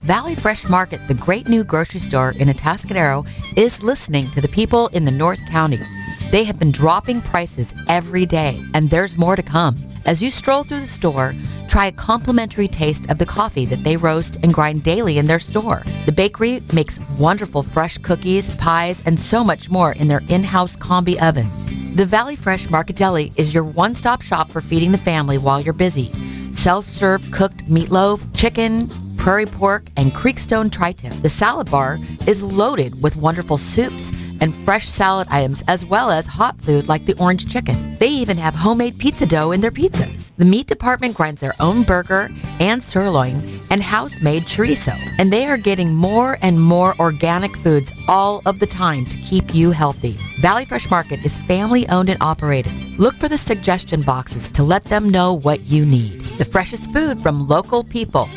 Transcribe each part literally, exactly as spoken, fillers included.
Valley Fresh Market, the great new grocery store in Atascadero, is listening to the people in the North County. They have been dropping prices every day, and there's more to come. As you stroll through the store, try a complimentary taste of the coffee that they roast and grind daily in their store. The bakery makes wonderful fresh cookies, pies, and so much more in their in-house combi oven. The Valley Fresh Market Deli is your one-stop shop for feeding the family while you're busy. Self-serve cooked meatloaf, chicken, prairie pork, and creekstone tri-tip. The salad bar is loaded with wonderful soups and fresh salad items, as well as hot food like the orange chicken. They even have homemade pizza dough in their pizzas. The meat department grinds their own burger and sirloin and house-made chorizo. And they are getting more and more organic foods all of the time to keep you healthy. Valley Fresh Market is family-owned and operated. Look for the suggestion boxes to let them know what you need. The freshest food from local people.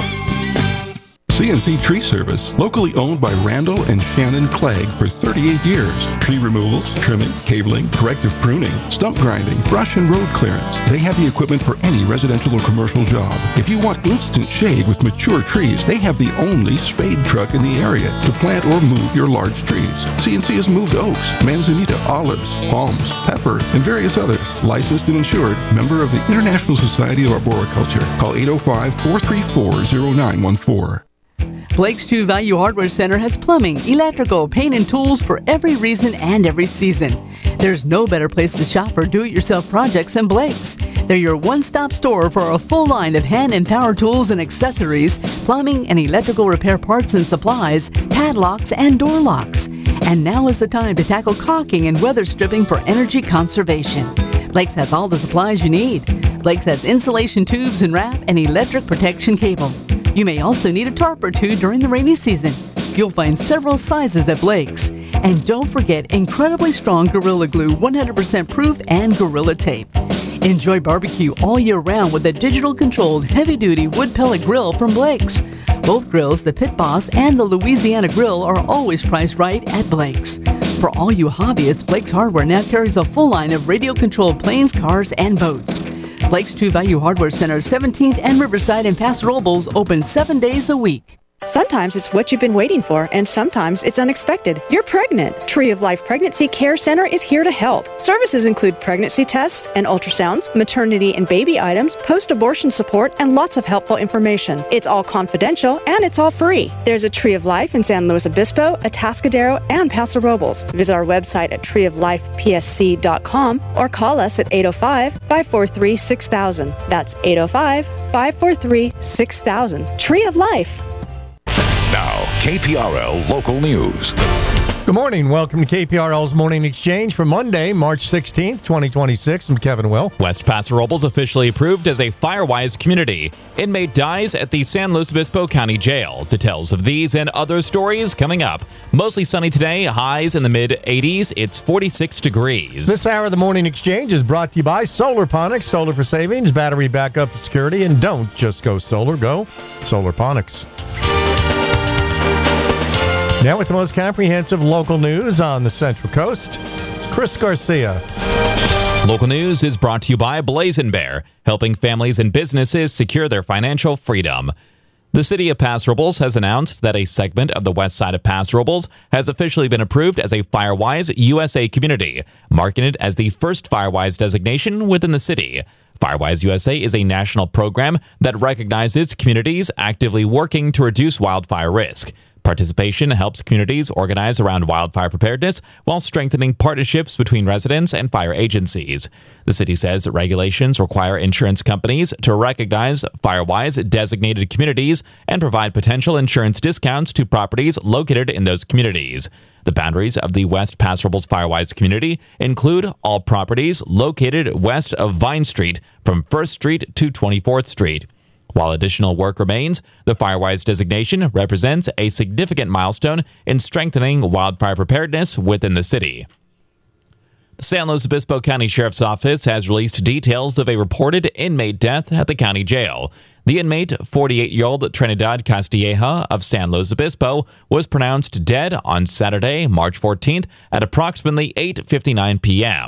C N C Tree Service, locally owned by Randall and Shannon Clegg for thirty-eight years. Tree removals, trimming, cabling, corrective pruning, stump grinding, brush and road clearance. They have the equipment for any residential or commercial job. If you want instant shade with mature trees, they have the only spade truck in the area to plant or move your large trees. C N C has moved oaks, manzanita, olives, palms, pepper, and various others. Licensed and insured, member of the International Society of Arboriculture. Call eight oh five, four three four, oh nine one four. Blake's True Value Hardware Center has plumbing, electrical, paint, and tools for every reason and every season. There's no better place to shop for do-it-yourself projects than Blake's. They're your one-stop store for a full line of hand and power tools and accessories, plumbing and electrical repair parts and supplies, padlocks, and door locks. And now is the time to tackle caulking and weather stripping for energy conservation. Blake's has all the supplies you need. Blake's has insulation tubes and wrap and electric protection cable. You may also need a tarp or two during the rainy season. You'll find several sizes at Blake's. And don't forget incredibly strong Gorilla Glue, one hundred percent proof, and Gorilla Tape. Enjoy barbecue all year round with a digital-controlled heavy-duty wood pellet grill from Blake's. Both grills, the Pit Boss and the Louisiana Grill, are always priced right at Blake's. For all you hobbyists, Blake's Hardware now carries a full line of radio-controlled planes, cars, and boats. Blake's True Value Hardware Center, seventeenth and Riverside in Paso Robles, open seven days a week. Sometimes it's what you've been waiting for, and sometimes it's unexpected. You're pregnant. Tree of Life Pregnancy Care Center is here to help. Services include pregnancy tests and ultrasounds, maternity and baby items, post-abortion support, and lots of helpful information. It's all confidential, and it's all free. There's a Tree of Life in San Luis Obispo, Atascadero, and Paso Robles. Visit our website at tree of life p s c dot com or call us at eight oh five, five four three, six thousand. That's eight oh five, five four three, six thousand. Tree of Life. Now, K P R L Local News. Good morning. Welcome to K P R L's Morning Exchange for Monday, March sixteenth, twenty twenty-six. I'm Kevin Will. West Paso Robles officially approved as a Firewise community. Inmate dies at the San Luis Obispo County Jail. Details of these and other stories coming up. Mostly sunny today, highs in the mid eighties. It's forty-six degrees. This hour of the Morning Exchange is brought to you by Solarponics, solar for savings, battery backup for security, and don't just go solar, go Solarponics. Now with the most comprehensive local news on the Central Coast, Chris Garcia. Local news is brought to you by Blazin' Bear, helping families and businesses secure their financial freedom. The city of Paso Robles has announced that a segment of the west side of Paso Robles has officially been approved as a Firewise U S A community, marking it as the first Firewise designation within the city. Firewise U S A is a national program that recognizes communities actively working to reduce wildfire risk. Participation helps communities organize around wildfire preparedness while strengthening partnerships between residents and fire agencies. The city says regulations require insurance companies to recognize Firewise designated communities and provide potential insurance discounts to properties located in those communities. The boundaries of the West Paso Robles Firewise community include all properties located west of Vine Street from First Street to twenty-fourth Street. While additional work remains, the Firewise designation represents a significant milestone in strengthening wildfire preparedness within the city. The San Luis Obispo County Sheriff's Office has released details of a reported inmate death at the county jail. The inmate, forty-eight-year-old Trinidad Castilleja of San Luis Obispo, was pronounced dead on Saturday, March fourteenth at approximately eight fifty-nine p.m.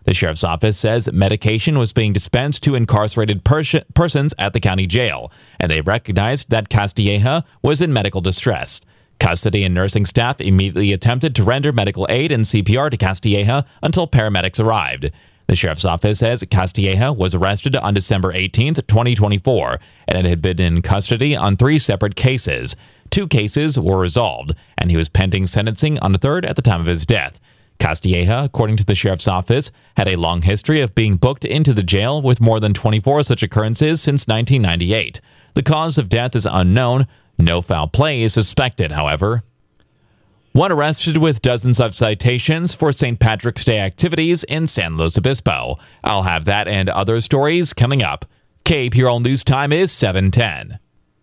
The sheriff's office says medication was being dispensed to incarcerated pers- persons at the county jail, and they recognized that Castilleja was in medical distress. Custody and nursing staff immediately attempted to render medical aid and C P R to Castilleja until paramedics arrived. The sheriff's office says Castilleja was arrested on December eighteenth, twenty twenty-four, and it had been in custody on three separate cases. Two cases were resolved, and he was pending sentencing on a third at the time of his death. Castilleja, according to the sheriff's office, had a long history of being booked into the jail with more than twenty-four such occurrences since nineteen ninety-eight. The cause of death is unknown. No foul play is suspected, however. One arrested with dozens of citations for Saint Patrick's Day activities in San Luis Obispo. I'll have that and other stories coming up. K P R L News Time is seven ten.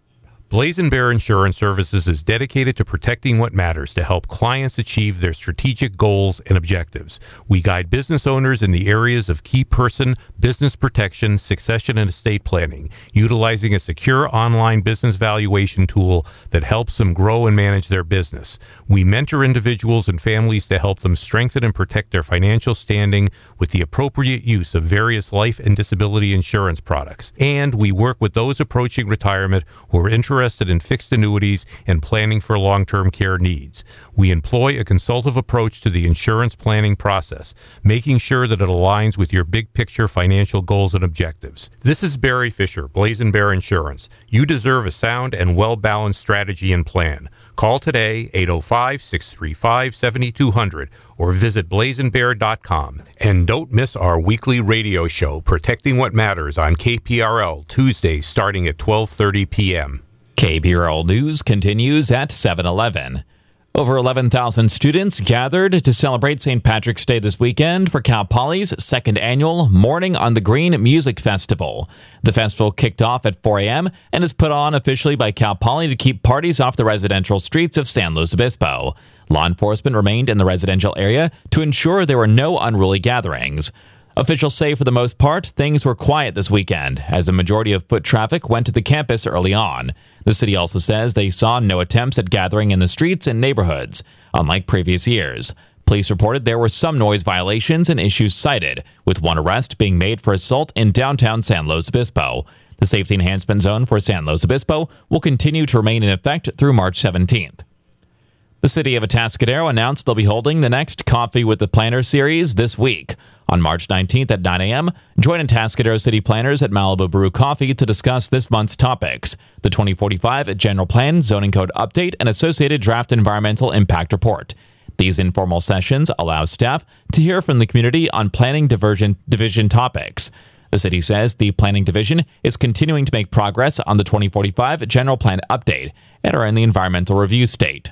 Blazing Bear Insurance Services is dedicated to protecting what matters to help clients achieve their strategic goals and objectives. We guide business owners in the areas of key person, business protection, succession, and estate planning, utilizing a secure online business valuation tool that helps them grow and manage their business. We mentor individuals and families to help them strengthen and protect their financial standing with the appropriate use of various life and disability insurance products. And we work with those approaching retirement who are interested interested in fixed annuities and planning for long-term care needs. We employ a consultative approach to the insurance planning process, making sure that it aligns with your big picture financial goals and objectives. This is Barry Fisher, Blazing Bear Insurance. You deserve a sound and well-balanced strategy and plan. Call today, eight oh five, six three five, seven two zero zero, or visit blazing bear dot com. And don't miss our weekly radio show, Protecting What Matters, on K P R L, Tuesdays starting at twelve thirty p.m. K P R L News continues at seven eleven. Over eleven thousand students gathered to celebrate Saint Patrick's Day this weekend for Cal Poly's second annual Morning on the Green Music Festival. The festival kicked off at four a.m. and is put on officially by Cal Poly to keep parties off the residential streets of San Luis Obispo. Law enforcement remained in the residential area to ensure there were no unruly gatherings. Officials say for the most part, things were quiet this weekend, as a majority of foot traffic went to the campus early on. The city also says they saw no attempts at gathering in the streets and neighborhoods, unlike previous years. Police reported there were some noise violations and issues cited, with one arrest being made for assault in downtown San Luis Obispo. The safety enhancement zone for San Luis Obispo will continue to remain in effect through March seventeenth. The city of Atascadero announced they'll be holding the next Coffee with the Planner series this week. On March nineteenth at nine a.m., join Atascadero City Planners at Malibu Brew Coffee to discuss this month's topics: the twenty forty-five General Plan, Zoning Code Update, and associated draft Environmental Impact Report. These informal sessions allow staff to hear from the community on planning diversion, division topics. The city says the Planning Division is continuing to make progress on the twenty forty-five General Plan Update and are in the environmental review state.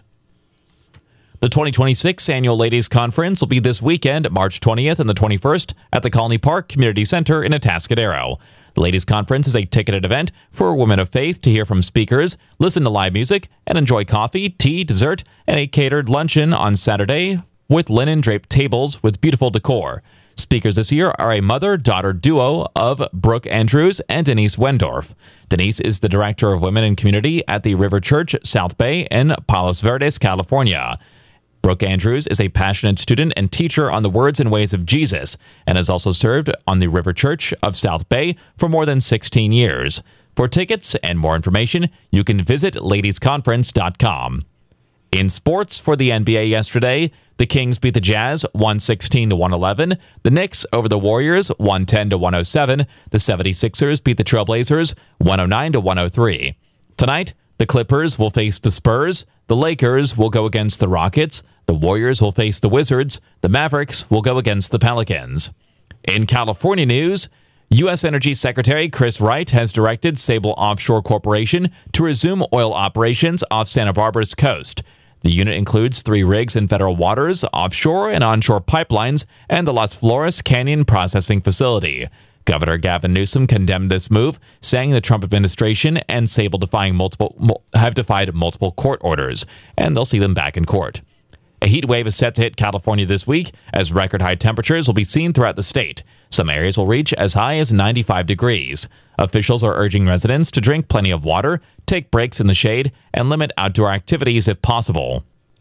The twenty twenty-six Annual Ladies Conference will be this weekend, March twentieth and the twenty-first, at the Colony Park Community Center in Atascadero. The Ladies Conference is a ticketed event for women of faith to hear from speakers, listen to live music, and enjoy coffee, tea, dessert, and a catered luncheon on Saturday with linen-draped tables with beautiful decor. Speakers this year are a mother-daughter duo of Brooke Andrews and Denise Wendorf. Denise is the Director of Women and Community at the River Church South Bay in Palos Verdes, California. Brooke Andrews is a passionate student and teacher on the words and ways of Jesus and has also served on the River Church of South Bay for more than sixteen years. For tickets and more information, you can visit ladies conference dot com. In sports for the N B A yesterday, the Kings beat the Jazz one sixteen to one eleven, the Knicks over the Warriors one ten to one oh seven, the seventy-sixers beat the Trailblazers one oh nine to one oh three. Tonight, the Clippers will face the Spurs, the Lakers will go against the Rockets, the Warriors will face the Wizards, the Mavericks will go against the Pelicans. In California news, U S Energy Secretary Chris Wright has directed Sable Offshore Corporation to resume oil operations off Santa Barbara's coast. The unit includes three rigs in federal waters, offshore and onshore pipelines, and the Las Flores Canyon processing facility. Governor Gavin Newsom condemned this move, saying the Trump administration and Sable defying multiple have defied multiple court orders, and they'll see them back in court. A heat wave is set to hit California this week, as record-high temperatures will be seen throughout the state. Some areas will reach as high as ninety-five degrees. Officials are urging residents to drink plenty of water, take breaks in the shade, and limit outdoor activities if possible.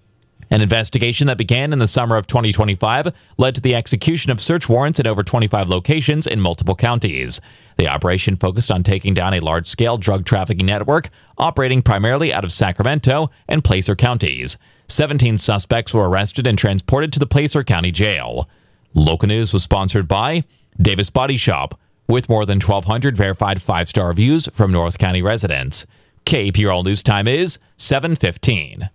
An investigation that began in the summer of twenty twenty-five led to the execution of search warrants in over twenty-five locations in multiple counties. The operation focused on taking down a large-scale drug trafficking network operating primarily out of Sacramento and Placer counties. seventeen suspects were arrested and transported to the Placer County Jail. Local News was sponsored by Davis Body Shop, with more than twelve hundred verified five-star reviews from North County residents. K P R L News Time is seven fifteen.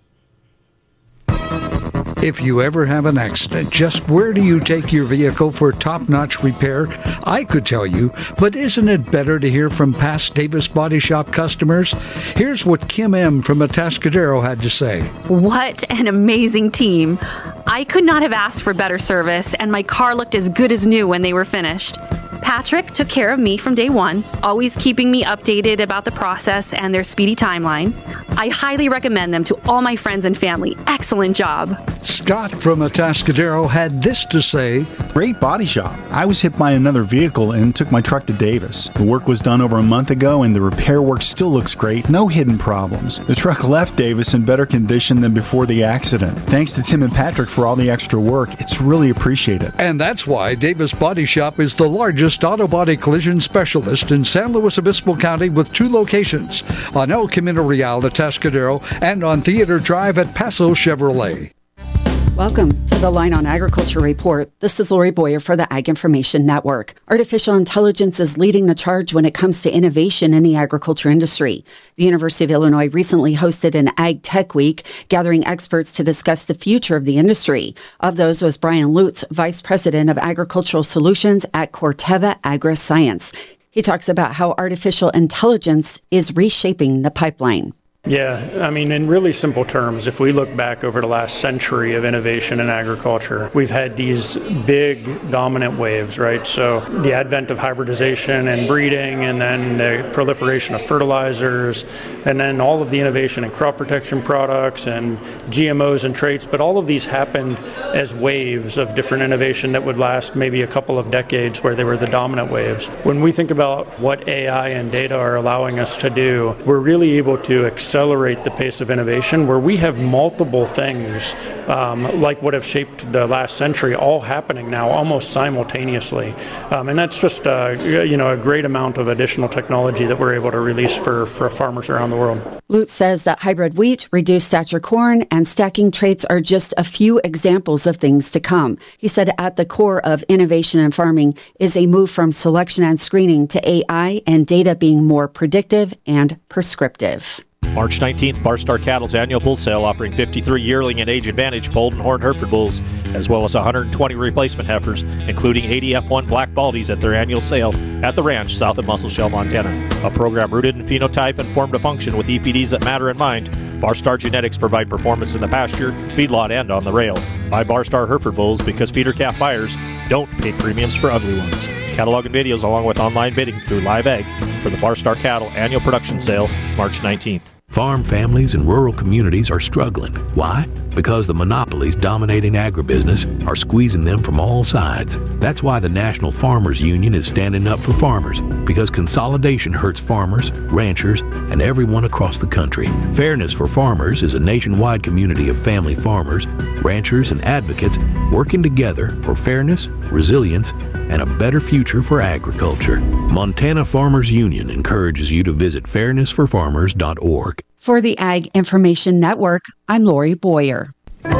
If you ever have an accident, just where do you take your vehicle for top-notch repair? I could tell you, but isn't it better to hear from past Davis Body Shop customers? Here's what Kim M. from Atascadero had to say. What an amazing team. I could not have asked for better service, and my car looked as good as new when they were finished. Patrick took care of me from day one, always keeping me updated about the process and their speedy timeline. I highly recommend them to all my friends and family. Excellent job. Scott from Atascadero had this to say. Great body shop. I was hit by another vehicle and took my truck to Davis. The work was done over a month ago and the repair work still looks great. No hidden problems. The truck left Davis in better condition than before the accident. Thanks to Tim and Patrick for all the extra work. It's really appreciated. And that's why Davis Body Shop is the largest auto body collision specialist in San Luis Obispo County with two locations, on El Camino Real at Atascadero and on Theater Drive at Paso Chevrolet. Welcome to the Line on Agriculture Report. This is Lori Boyer for the Ag Information Network. Artificial intelligence is leading the charge when it comes to innovation in the agriculture industry. The University of Illinois recently hosted an Ag Tech Week, gathering experts to discuss the future of the industry. Of those was Brian Lutz, Vice President of Agricultural Solutions at Corteva Agri-Science. He talks about how artificial intelligence is reshaping the pipeline. Yeah, I mean, in really simple terms, if we look back over the last century of innovation in agriculture, we've had these big dominant waves, right? So the advent of hybridization and breeding, and then the proliferation of fertilizers, and then all of the innovation in crop protection products and G M Os and traits, but all of these happened as waves of different innovation that would last maybe a couple of decades where they were the dominant waves. When we think about what A I and data are allowing us to do, we're really able to accelerate accelerate the pace of innovation where we have multiple things um, like what have shaped the last century all happening now almost simultaneously. Um, and that's just uh, you know a great amount of additional technology that we're able to release for, for farmers around the world. Lutz says that hybrid wheat, reduced stature corn, and stacking traits are just a few examples of things to come. He said at the core of innovation in farming is a move from selection and screening to A I and data being more predictive and prescriptive. March nineteenth, Barstar Cattle's annual bull sale offering fifty-three yearling and age advantage polled and horned Hereford bulls, as well as one hundred twenty replacement heifers, including eighty F one black baldies at their annual sale at the ranch south of Muscle Shell, Montana. A program rooted in phenotype and formed a function with E P Ds that matter in mind. Barstar Genetics provide performance in the pasture, feedlot, and on the rail. Buy Barstar Hereford bulls because feeder calf buyers don't pay premiums for ugly ones. Catalog and videos along with online bidding through Live Egg for the Barstar Cattle annual production sale, March nineteenth. Farm families in rural communities are struggling. Why? Because the monopolies dominating agribusiness are squeezing them from all sides. That's why the National Farmers Union is standing up for farmers, because consolidation hurts farmers, ranchers, and everyone across the country. Fairness for Farmers is a nationwide community of family farmers, ranchers, and advocates working together for fairness, resilience, and a better future for agriculture. Montana Farmers Union encourages you to visit fairness for farmers dot org. For the Ag Information Network, I'm Lori Boyer.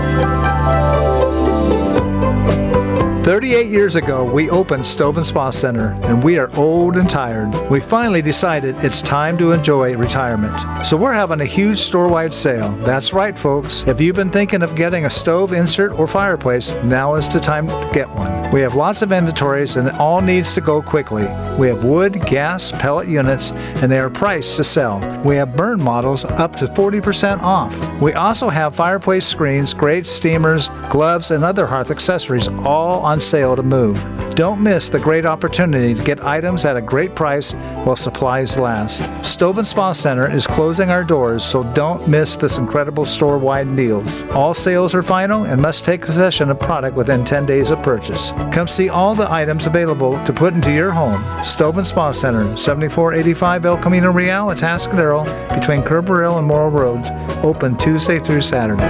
thirty-eight years ago, we opened Stove and Spa Center, and we are old and tired. We finally decided it's time to enjoy retirement. So we're having a huge store-wide sale. That's right, folks. If you've been thinking of getting a stove, insert, or fireplace, now is the time to get one. We have lots of inventories, and it all needs to go quickly. We have wood, gas, pellet units, and they are priced to sell. We have burn models up to forty percent off. We also have fireplace screens, grates, steamers, gloves, and other hearth accessories all on sale to move. Don't miss the great opportunity to get items at a great price while supplies last. Stove and Spa Center is closing our doors, so don't miss this incredible store-wide deals. All sales are final and must take possession of product within ten days of purchase. Come see all the items available to put into your home. Stove and Spa Center, seventy-four eighty-five El Camino Real, Atascadero, between Kerberville and Morrill Roads, open Tuesday through Saturday.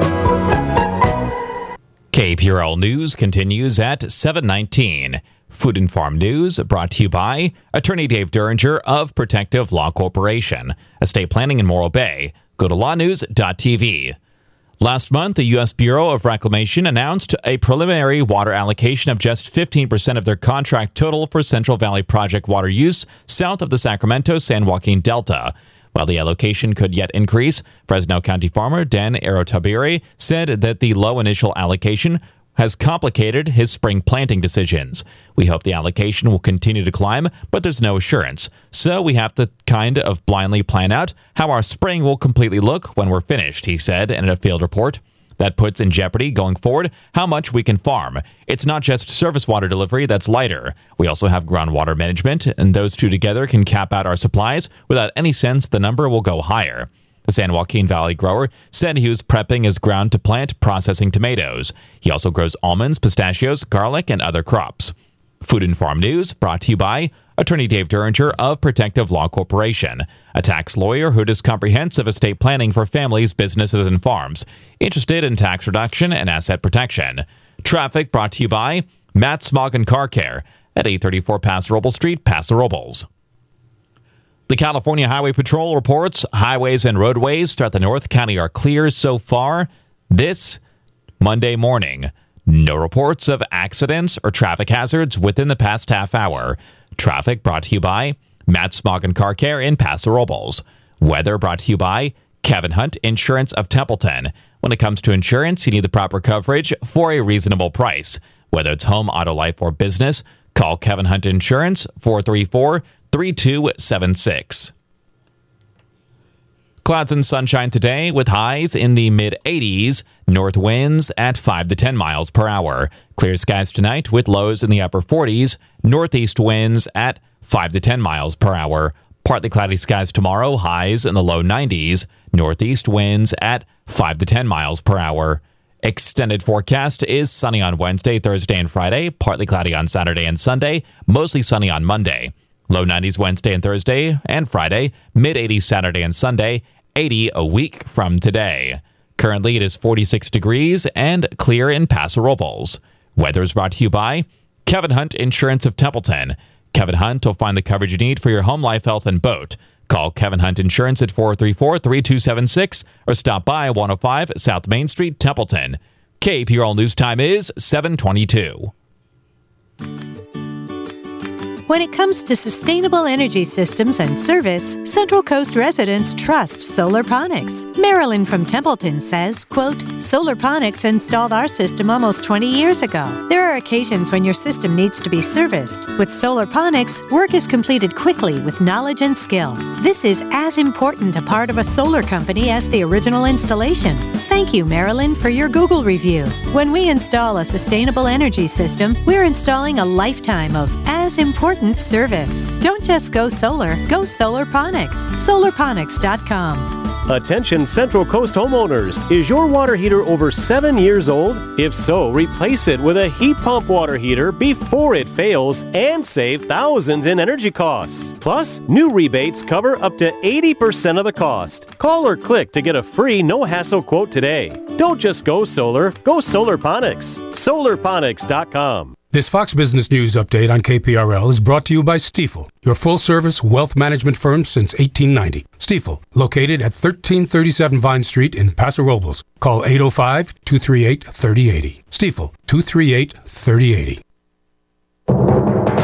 K P R L News continues at seven nineteen. Food and Farm News brought to you by Attorney Dave Duringer of Protective Law Corporation. Estate planning in Morro Bay. Go to law news dot t v. Last month, the U S Bureau of Reclamation announced a preliminary water allocation of just fifteen percent of their contract total for Central Valley Project water use south of the Sacramento-San Joaquin Delta. While the allocation could yet increase, Fresno County farmer Dan Arotabiri said that the low initial allocation has complicated his spring planting decisions. We hope the allocation will continue to climb, but there's no assurance. So we have to kind of blindly plan out how our spring will completely look when we're finished, he said in a field report. That puts in jeopardy, going forward, how much we can farm. It's not just surface water delivery that's lighter. We also have groundwater management, and those two together can cap out our supplies without any sense the number will go higher. The San Joaquin Valley grower said he was prepping his ground to plant processing tomatoes. He also grows almonds, pistachios, garlic, and other crops. Food and Farm News brought to you by Attorney Dave Duringer of Protective Law Corporation, a tax lawyer who does comprehensive estate planning for families, businesses, and farms, interested in tax reduction and asset protection. Traffic brought to you by Matt Smogin Car Care at eight thirty-four Paso Robles Street, Paso Robles. The California Highway Patrol reports highways and roadways throughout the North County are clear so far this Monday morning. No reports of accidents or traffic hazards within the past half hour. Traffic brought to you by Matt Smogin Car Care in Paso Robles. Weather brought to you by Kevin Hunt Insurance of Templeton. When it comes to insurance, you need the proper coverage for a reasonable price. Whether it's home, auto, life, or business, call Kevin Hunt Insurance, four three four, three two seven six. Clouds and sunshine today with highs in the mid eighties, north winds at five to ten miles per hour. Clear skies tonight with lows in the upper forties, northeast winds at five to ten miles per hour. Partly cloudy skies tomorrow, highs in the low nineties, northeast winds at five to ten miles per hour. Extended forecast is sunny on Wednesday, Thursday, and Friday, partly cloudy on Saturday and Sunday, mostly sunny on Monday. Low nineties Wednesday and Thursday and Friday, mid eighties Saturday and Sunday, eighty a week from today. Currently, it is forty-six degrees and clear in Paso Robles. Weather is brought to you by Kevin Hunt Insurance of Templeton. Kevin Hunt will find the coverage you need for your home, life, health, and boat. Call Kevin Hunt Insurance at four three four, three two seven six or stop by one oh five South Main Street, Templeton. K P R L News Time is seven twenty-two. When it comes to sustainable energy systems and service, Central Coast residents trust Solarponics. Marilyn from Templeton says, quote, Solarponics installed our system almost twenty years ago. There are occasions when your system needs to be serviced. With Solarponics, work is completed quickly with knowledge and skill. This is as important a part of a solar company as the original installation. Thank you, Marilyn, for your Google review. When we install a sustainable energy system, we're installing a lifetime of as important service. Don't just go solar, go Solarponics. Solarponics dot com. Attention Central Coast homeowners. Is your water heater over seven years old? If so, replace it with a heat pump water heater before it fails and save thousands in energy costs. Plus, new rebates cover up to eighty percent of the cost. Call or click to get a free no-hassle quote today. Don't just go solar, go Solarponics. Solarponics dot com. This Fox Business News update on K P R L is brought to you by Stifel, your full-service wealth management firm since eighteen ninety. Stifel, located at thirteen thirty-seven Vine Street in Paso Robles. Call eight oh five, two three eight, three oh eight oh. Stifel, two three eight, three oh eight oh.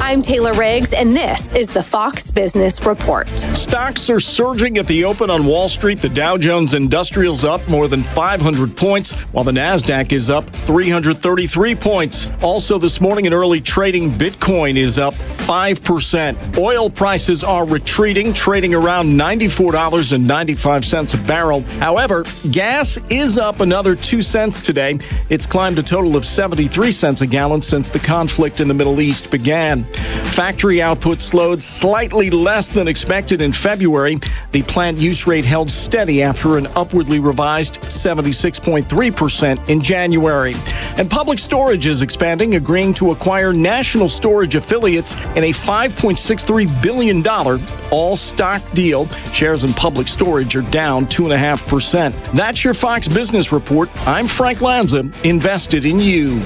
I'm Taylor Riggs, and this is the Fox Business Report. Stocks are surging at the open on Wall Street. The Dow Jones Industrial's up more than five hundred points, while the NASDAQ is up three hundred thirty-three points. Also this morning in early trading, Bitcoin is up five percent. Oil prices are retreating, trading around ninety-four dollars and ninety-five cents a barrel. However, gas is up another two cents today. It's climbed a total of seventy-three cents a gallon since the conflict in the Middle East began. Factory output slowed slightly less than expected in February. The plant use rate held steady after an upwardly revised seventy-six point three percent in January. And Public Storage is expanding, agreeing to acquire National Storage affiliates in a five point six three billion dollars all-stock deal. Shares in Public Storage are down two point five percent. That's your Fox Business Report. I'm Frank Lanza, invested in you.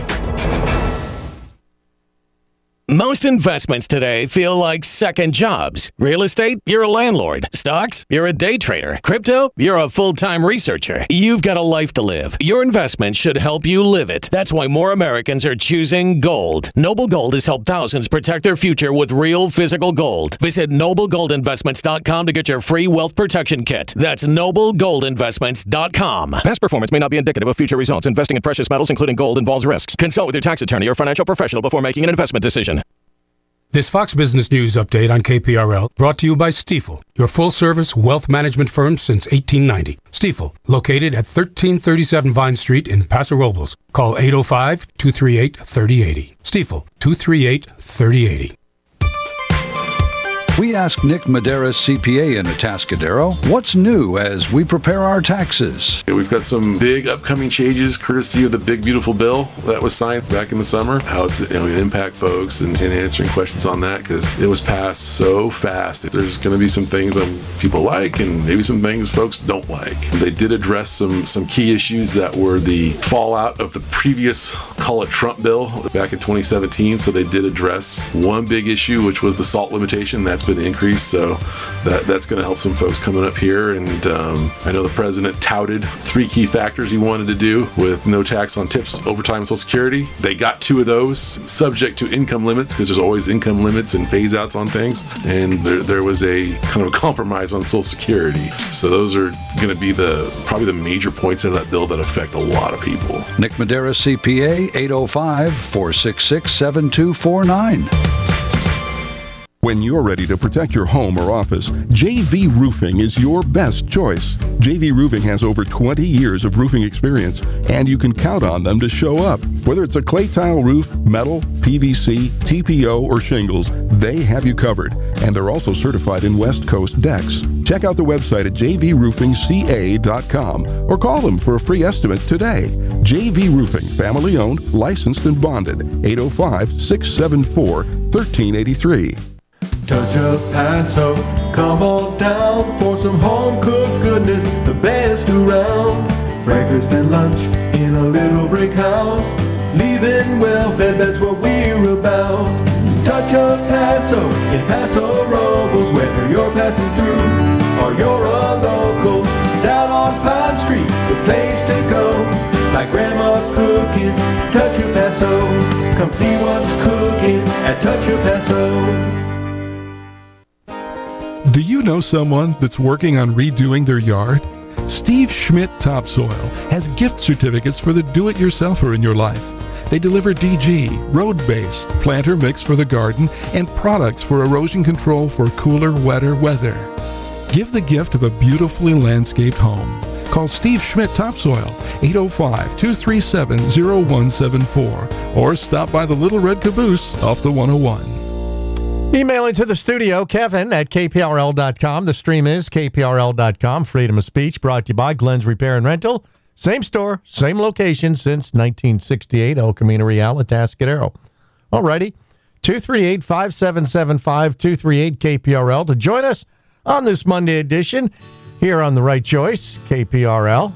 Most investments today feel like second jobs. Real estate, you're a landlord. Stocks, you're a day trader. Crypto, you're a full-time researcher. You've got a life to live. Your investment should help you live it. That's why more Americans are choosing gold. Noble Gold has helped thousands protect their future with real physical gold. Visit noble gold investments dot com to get your free wealth protection kit. That's noble gold investments dot com. Past performance may not be indicative of future results. Investing in precious metals, including gold, involves risks. Consult with your tax attorney or financial professional before making an investment decision. This Fox Business News update on K P R L brought to you by Stifel, your full-service wealth management firm since eighteen ninety. Stifel, located at thirteen thirty-seven Vine Street in Paso Robles. Call eight oh five, two three eight, three oh eight oh. Stifel, two three eight, three oh eight oh. We asked Nick Medeiros, C P A in Atascadero, what's new as we prepare our taxes. We've got some big upcoming changes courtesy of the big beautiful bill that was signed back in the summer. How it's, you know, going to impact folks and, and answering questions on that because it was passed so fast. There's going to be some things that people like and maybe some things folks don't like. They did address some some key issues that were the fallout of the previous, call it Trump bill back in twenty seventeen. So they did address one big issue, which was the SALT limitation. That's been increased, so that that's going to help some folks coming up here. And um, I know the president touted three key factors he wanted to do with no tax on tips, overtime, and Social Security. They got two of those, subject to income limits, because there's always income limits and phase outs on things. And there, there was a kind of a compromise on Social Security. So those are going to be the probably the major points in that bill that affect a lot of people. Nick Medeiros, C P A, eight oh five, four six six, seven two four nine. When you're ready to protect your home or office, J V Roofing is your best choice. J V Roofing has over twenty years of roofing experience, and you can count on them to show up. Whether it's a clay tile roof, metal, P V C, T P O, or shingles, they have you covered. And they're also certified in West Coast decks. Check out the website at j v roofing c a dot com or call them for a free estimate today. J V Roofing, family owned, licensed, and bonded. eight oh five, six seven four, one three eight three. Touch of Paso, come on down for some home-cooked goodness, the best around. Breakfast and lunch in a little brick house, leaving well-fed, that's what we're about. Touch of Paso in Paso Robles, whether you're passing through or you're a local. Down on Pine Street, the place to go. Like Grandma's cooking, Touch of Paso. Come see what's cooking at Touch of Paso. Do you know someone that's working on redoing their yard? Steve Schmidt Topsoil has gift certificates for the do-it-yourselfer in your life. They deliver D G, road base, planter mix for the garden, and products for erosion control for cooler, wetter weather. Give the gift of a beautifully landscaped home. Call Steve Schmidt Topsoil, eight oh five, two three seven, oh one seven four, or stop by the Little Red Caboose off the one oh one. Emailing to the studio, Kevin at K P R L dot com. The stream is K P R L dot com. Freedom of speech brought to you by Glenn's Repair and Rental. Same store, same location since nineteen sixty-eight, El Camino Real at Atascadero. Alrighty, two three eight, five seven seven five, two three eight K P R L to join us on this Monday edition here on The Right Choice, K P R L.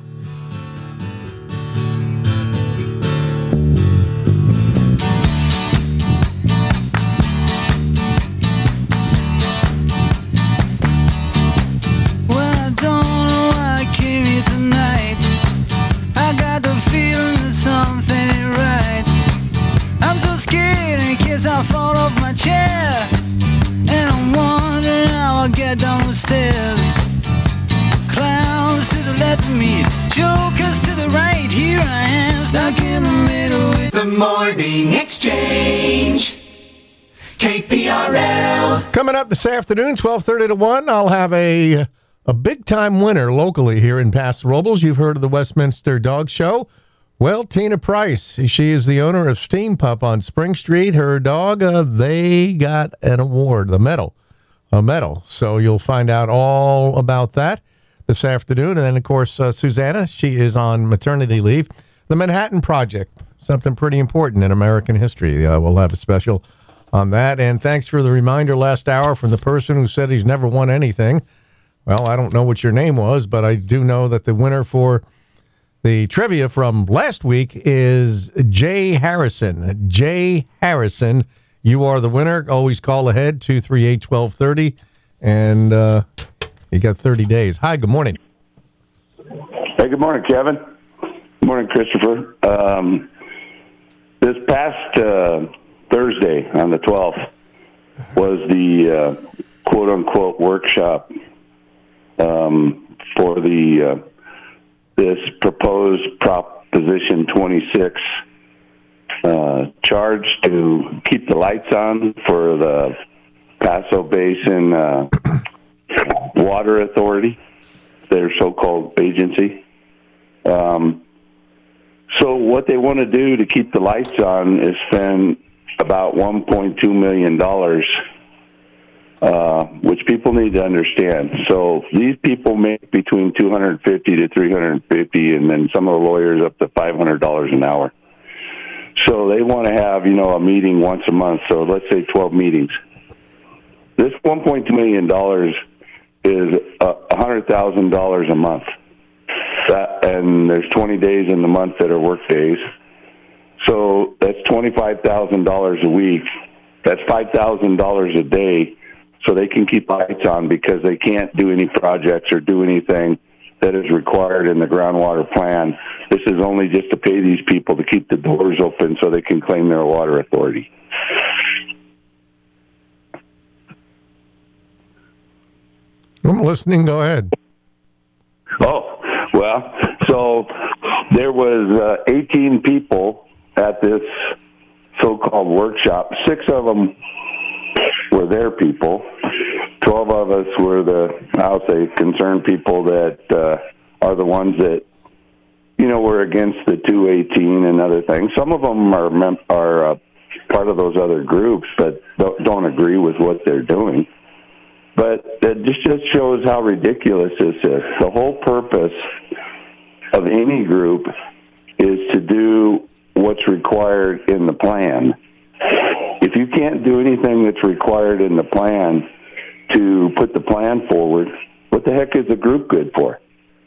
Something ain't right. I'm so scared in case I fall off my chair. me. Jokers to the right, here I am, stuck in the middle with the Morning Exchange. K P R L. Coming up this afternoon, twelve thirty to one, I'll have a a big-time winner locally here in Paso Robles. You've heard of the Westminster Dog Show. Well, Tina Price, she is the owner of Steam Pup on Spring Street. Her dog, uh, they got an award, the medal, a medal. So you'll find out all about that this afternoon. And then, of course, uh, Susanna, she is on maternity leave. The Manhattan Project, something pretty important in American history. Uh, we'll have a special on that. And thanks for the reminder last hour from the person who said he's never won anything. Well, I don't know what your name was, but I do know that the winner for the trivia from last week is Jay Harrison. Jay Harrison, you are the winner. Always call ahead, two three eight, one two three zero, and uh, you got thirty days. Hi, good morning. Hey, good morning, Kevin. Good morning, Christopher. Um, this past uh, Thursday on the twelfth was the uh, quote-unquote workshop um, for the uh, this proposed Proposition twenty-six uh, charge to keep the lights on for the Paso Basin uh, Water Authority, their so-called agency. Um, so what they want to do to keep the lights on is spend about one point two million dollars, uh, which people need to understand. So these people make between two hundred fifty to three hundred fifty, and then some of the lawyers up to five hundred dollars an hour. So they want to have, you know, a meeting once a month. So let's say twelve meetings. This one point two million dollars is uh, one hundred thousand dollars a month. That, and there's twenty days in the month that are work days. So that's twenty-five thousand dollars a week. That's five thousand dollars a day, so they can keep lights on because they can't do any projects or do anything that is required in the groundwater plan. This is only just to pay these people to keep the doors open so they can claim their water authority. I'm listening. Go ahead. Oh, well, so there was uh, eighteen people at this so-called workshop. Six of them were their people. Twelve of us were the, I'll say, concerned people that uh, are the ones that, you know, were against the two eighteen and other things. Some of them are mem- are uh, part of those other groups, but don't, don't agree with what they're doing. But it just, just shows how ridiculous this is. The whole purpose of any group is to do what's required in the plan. If you can't do anything that's required in the plan to put the plan forward, what the heck is a group good for?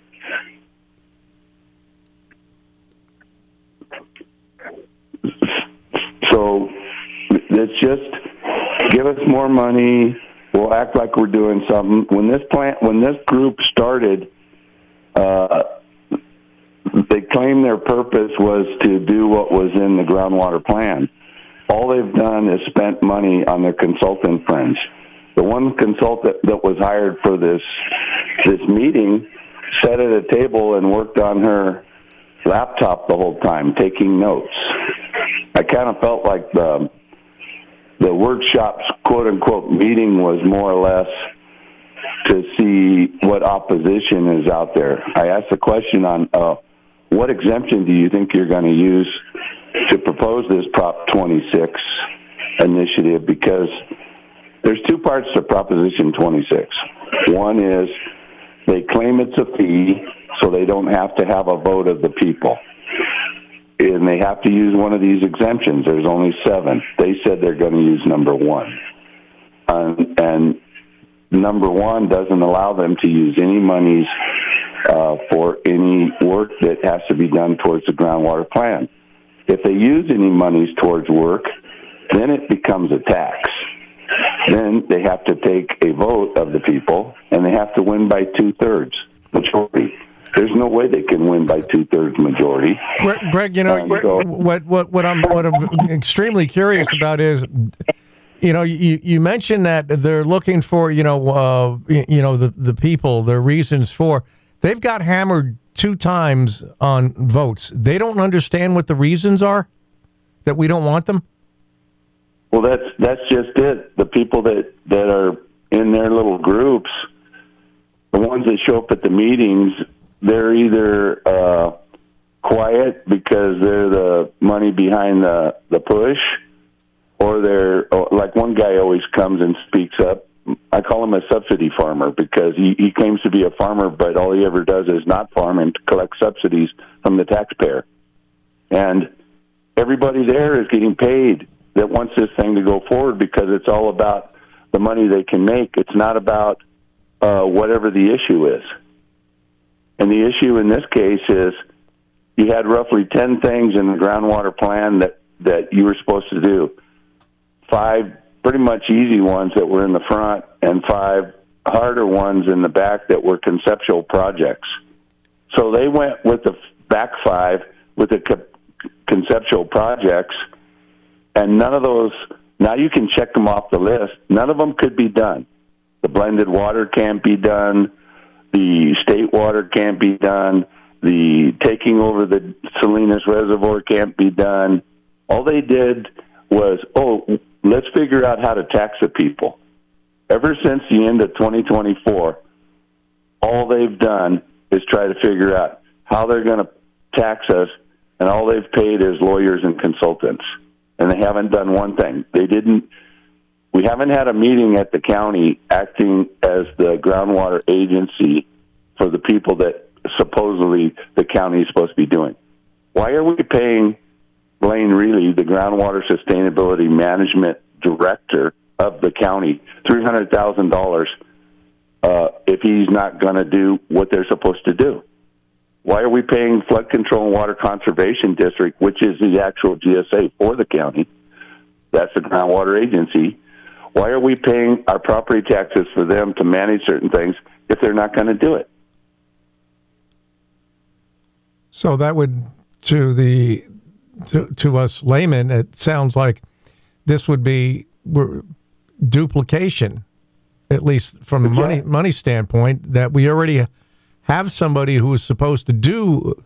So it's just give us more money. We'll act like we're doing something. When this plant, when this group started, uh, they claimed their purpose was to do what was in the groundwater plan. All they've done is spent money on their consultant friends. The one consultant that was hired for this this meeting sat at a table and worked on her laptop the whole time, taking notes. I kind of felt like the the workshop's quote-unquote meeting was more or less to see what opposition is out there. I asked the question on uh, what exemption do you think you're going to use to propose this Prop twenty-six initiative, because there's two parts to Proposition twenty-six. One is they claim it's a fee, so they don't have to have a vote of the people. And they have to use one of these exemptions. There's only seven. They said they're going to use number one. Um, and number one doesn't allow them to use any monies uh, for any work that has to be done towards the groundwater plan. If they use any monies towards work, then it becomes a tax. Then they have to take a vote of the people, and they have to win by two-thirds majority. There's no way they can win by two-thirds majority. Greg, Greg you know, um, so, what what what I'm what I'm extremely curious about is, you know, you you mentioned that they're looking for, you know, uh, you know, the the people, their reasons for. They've got hammered two times on votes. They don't understand what the reasons are that we don't want them? Well, that's that's just it. The people that, that are in their little groups, the ones that show up at the meetings, they're either uh, quiet because they're the money behind the, the push, or they're, or like one guy always comes and speaks up. I call him a subsidy farmer because he, he claims to be a farmer, but all he ever does is not farm and collect subsidies from the taxpayer. And everybody there is getting paid that wants this thing to go forward because it's all about the money they can make. It's not about uh, whatever the issue is. And the issue in this case is you had roughly ten things in the groundwater plan that, that you were supposed to do. Five pretty much easy ones that were in the front and five harder ones in the back that were conceptual projects. So they went with the back five with the co- conceptual projects, and none of those, now you can check them off the list, none of them could be done. The blended water can't be done, the state water can't be done, the taking over the Salinas Reservoir can't be done. All they did was, oh, let's figure out how to tax the people. Ever since the end of twenty twenty-four, all they've done is try to figure out how they're going to tax us, and all they've paid is lawyers and consultants. And they haven't done one thing. They didn't, we haven't had a meeting at the county acting as the groundwater agency for the people that supposedly the county is supposed to be doing. Why are we paying Blaine Reilly, the groundwater sustainability management director of the county, three hundred thousand dollars uh, if he's not going to do what they're supposed to do? Why are we paying Flood Control and Water Conservation District, which is the actual G S A for the county? That's the groundwater agency. Why are we paying our property taxes for them to manage certain things if they're not going to do it? So that would, to the to, to us laymen, it sounds like this would be duplication, at least from a money money standpoint, that we already have somebody who is supposed to do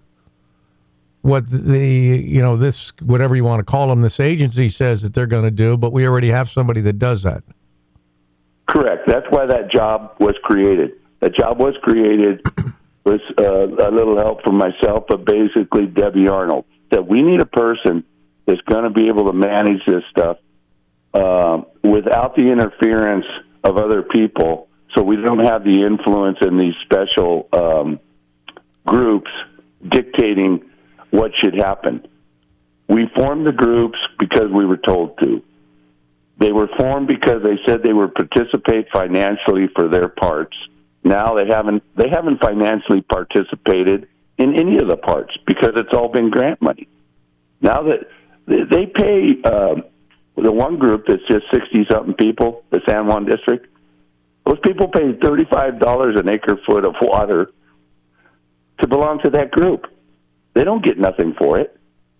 what the, you know, this, whatever you want to call them, this agency says that they're going to do, but we already have somebody that does that. Correct. That's why that job was created. That job was created with uh, a little help from myself, but basically Debbie Arnold, that we need a person that's going to be able to manage this stuff uh, without the interference of other people, so we don't have the influence in these special um, groups dictating what should happen. We formed the groups because we were told to. They were formed because they said they would participate financially for their parts. Now they haven't they haven't financially participated in any of the parts because it's all been grant money. Now that they pay uh, the one group that's just sixty-something people, the San Juan District, those people pay thirty-five dollars an acre foot of water to belong to that group. They don't get nothing for it.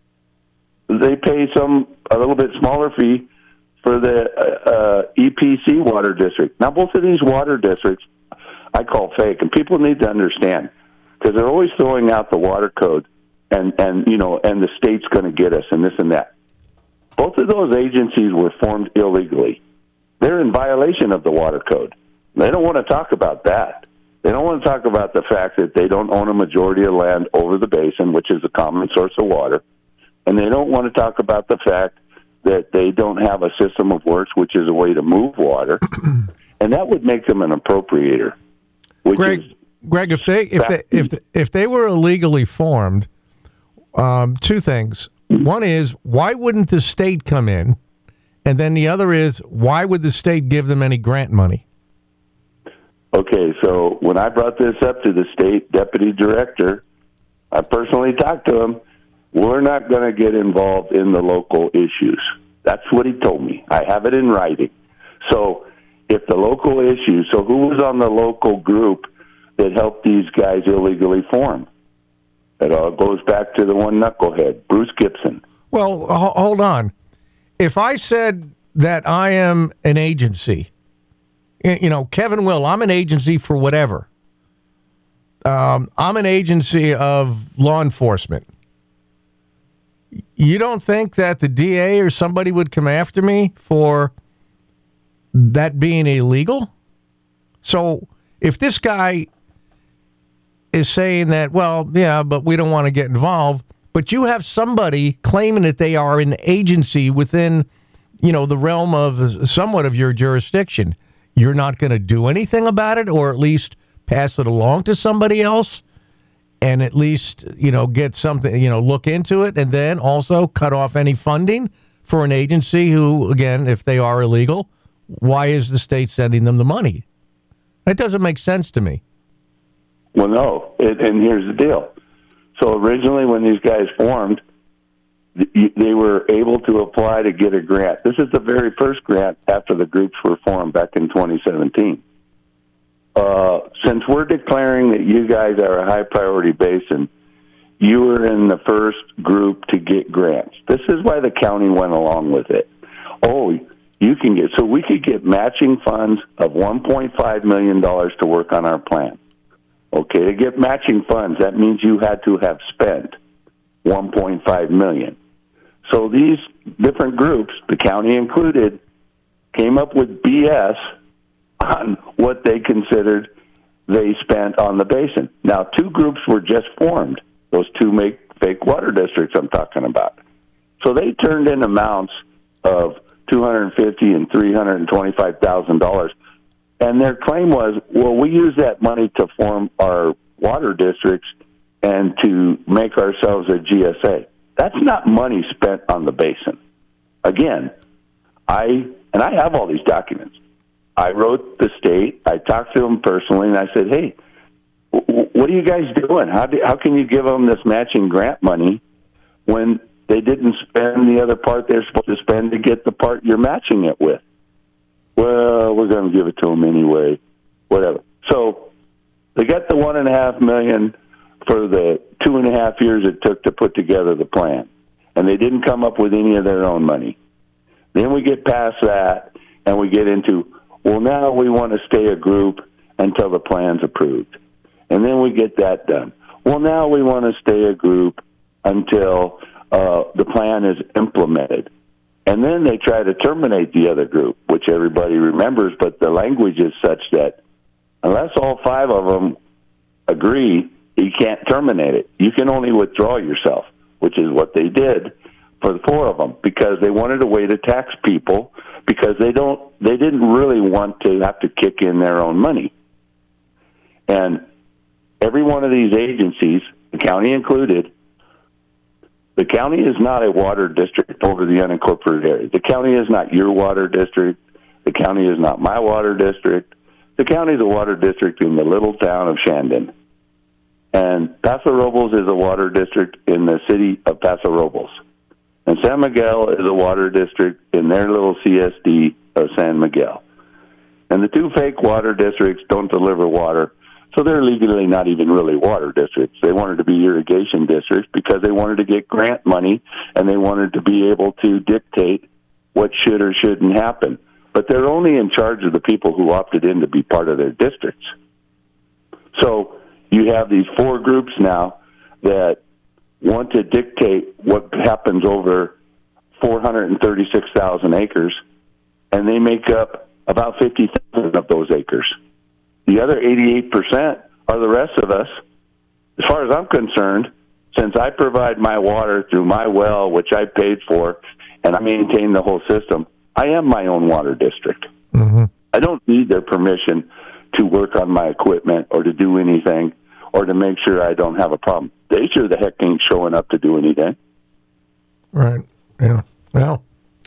They pay some a little bit smaller fee for the uh, uh, E P C water district. Now, both of these water districts I call fake, and people need to understand, because they're always throwing out the water code and, and you know, and the state's going to get us and this and that. Both of those agencies were formed illegally. They're in violation of the water code. They don't want to talk about that. They don't want to talk about the fact that they don't own a majority of land over the basin, which is a common source of water. And they don't want to talk about the fact that they don't have a system of works, which is a way to move water. And that would make them an appropriator. Which Greg, is Greg, if they if they if they, if they were illegally formed, um, two things. One is, why wouldn't the state come in? And then the other is, why would the state give them any grant money? Okay, so when I brought this up to the state deputy director, I personally talked to him. We're not going to get involved in the local issues. That's what he told me. I have it in writing. So if the local issues, so who was on the local group that helped these guys illegally form? It all goes back to the one knucklehead, Bruce Gibson. Well, ho- hold on. If I said that I am an agency, you know, Kevin Will, I'm an agency for whatever, um, I'm an agency of law enforcement. You don't think that the D A or somebody would come after me for that being illegal? So if this guy is saying that, well, yeah, but we don't want to get involved, but you have somebody claiming that they are an agency within, you know, the realm of somewhat of your jurisdiction, you're not going to do anything about it, or at least pass it along to somebody else and at least, you know, get something, you know, look into it, and then also cut off any funding for an agency who, again, if they are illegal, why is the state sending them the money? That doesn't make sense to me. Well, no, it, and here's the deal. So originally when these guys formed, they were able to apply to get a grant. This is the very first grant after the groups were formed back in twenty seventeen. Uh, since we're declaring that you guys are a high-priority basin, you were in the first group to get grants. This is why the county went along with it. Oh, you can get, so we could get matching funds of one point five million dollars to work on our plan. Okay, to get matching funds, that means you had to have spent one point five million dollars. So these different groups, the county included, came up with B S on what they considered they spent on the basin. Now, two groups were just formed, those two make fake water districts I'm talking about. So they turned in amounts of two hundred fifty thousand dollars and three hundred twenty-five thousand dollars. And their claim was, well, we use that money to form our water districts and to make ourselves a G S A. That's not money spent on the basin. Again, I, and I have all these documents. I wrote the state, I talked to them personally, and I said, hey, w- what are you guys doing? How, do, how can you give them this matching grant money when they didn't spend the other part they're supposed to spend to get the part you're matching it with? Well, we're going to give it to them anyway, whatever. So they got the one and a half million for the two and a half years it took to put together the plan, and they didn't come up with any of their own money. Then we get past that, and we get into, well, now we want to stay a group until the plan's approved. And then we get that done. Well, now we want to stay a group until uh, the plan is implemented. And then they try to terminate the other group, which everybody remembers, but the language is such that unless all five of them agree, you can't terminate it. You can only withdraw yourself, which is what they did for the four of them, because they wanted a way to tax people, because they don't, they didn't really want to have to kick in their own money. And every one of these agencies, the county included, the county is not a water district over the unincorporated area. The county is not your water district. The county is not my water district. The county is a water district in the little town of Shandon. And Paso Robles is a water district in the city of Paso Robles. And San Miguel is a water district in their little C S D of San Miguel. And the two fake water districts don't deliver water, so they're legally not even really water districts. They wanted to be irrigation districts because they wanted to get grant money, and they wanted to be able to dictate what should or shouldn't happen. But they're only in charge of the people who opted in to be part of their districts. So you have these four groups now that want to dictate what happens over four hundred thirty-six thousand acres, and they make up about fifty thousand of those acres. The other eighty-eight percent are the rest of us. As far as I'm concerned, since I provide my water through my well, which I paid for, and I maintain the whole system, I am my own water district. Mm-hmm. I don't need their permission to work on my equipment or to do anything or to make sure I don't have a problem. They sure the heck ain't showing up to do anything. Right. Yeah. Well.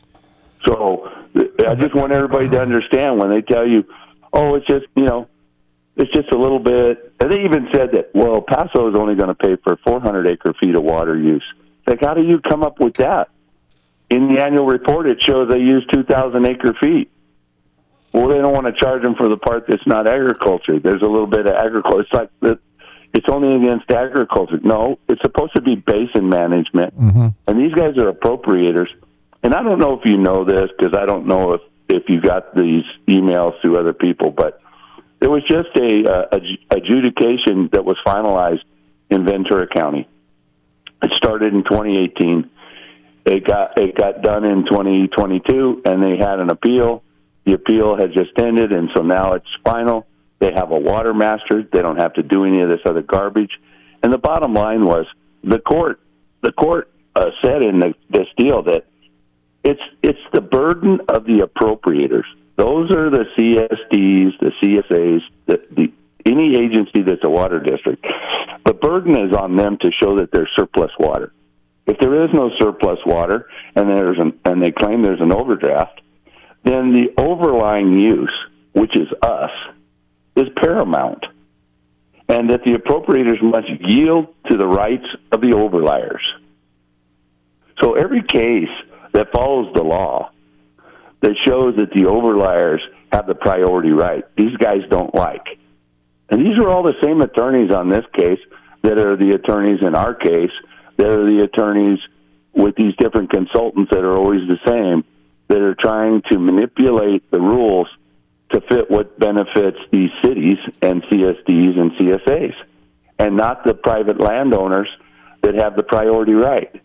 So I just want everybody to understand when they tell you, oh, it's just, you know, it's just a little bit. And they even said that, well, Paso is only going to pay for four hundred acre feet of water use. Like, how do you come up with that? In the annual report, it shows they use two thousand acre feet. Well, they don't want to charge them for the part that's not agriculture. There's a little bit of agriculture. It's like the, it's only against agriculture. No, it's supposed to be basin management. Mm-hmm. And these guys are appropriators. And I don't know if you know this, because I don't know if, if you got these emails through other people, but There was just a, uh, adjudication that was finalized in Ventura County. It started in twenty eighteen. It got it got done in twenty twenty-two, and they had an appeal. The appeal had just ended, and so now it's final. They have a water master. They don't have to do any of this other garbage. And the bottom line was the court. The court uh, said in the, this deal that it's it's the burden of the appropriators. Those are the C S Ds, the C S As, the, the any agency that's a water district. The burden is on them to show that there's surplus water. If there is no surplus water and there's an, and they claim there's an overdraft, then the overlying use, which is us, is paramount, and that the appropriators must yield to the rights of the overliers. So every case that follows the law that shows that the overliers have the priority right, these guys don't like. And these are all the same attorneys on this case that are the attorneys in our case, that are the attorneys with these different consultants that are always the same, that are trying to manipulate the rules to fit what benefits these cities and C S Ds and C S As, and not the private landowners that have the priority right.